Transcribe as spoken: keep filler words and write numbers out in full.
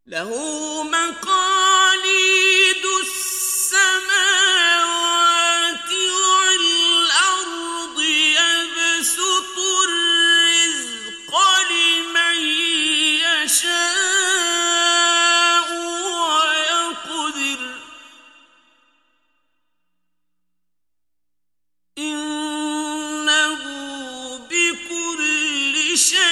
له مقاليد السماوات والأرض يبسط الرزق لمن يشاء ويقدر إنه بكل شيء